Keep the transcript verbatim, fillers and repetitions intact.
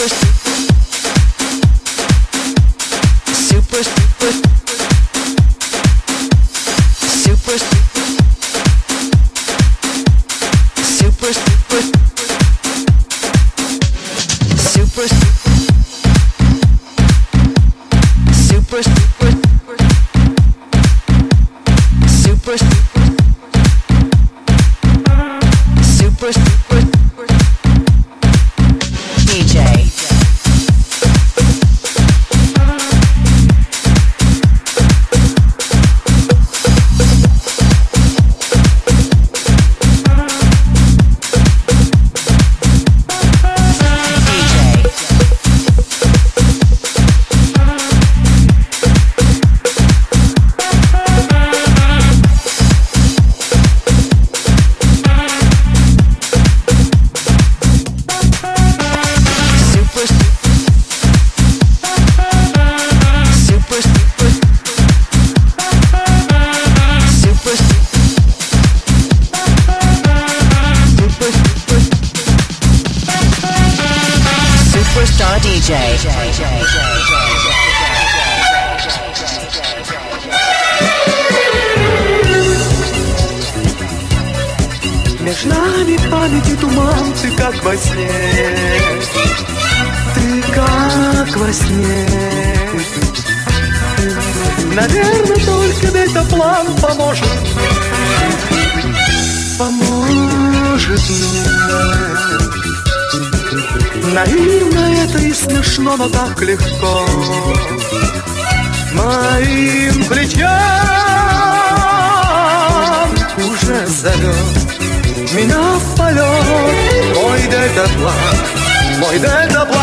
super, super, super, super, super, super, super, super, super, super, D J. Superstar D J. Между нами памяти туман, ты как во сне, ты как во сне. Наверное, только бета-план поможет мне, поможет мне. Наивно это и смешно, но так легко моим плечам уже зовет меня в полет. Мой дельтаплан, мой дельтаплан.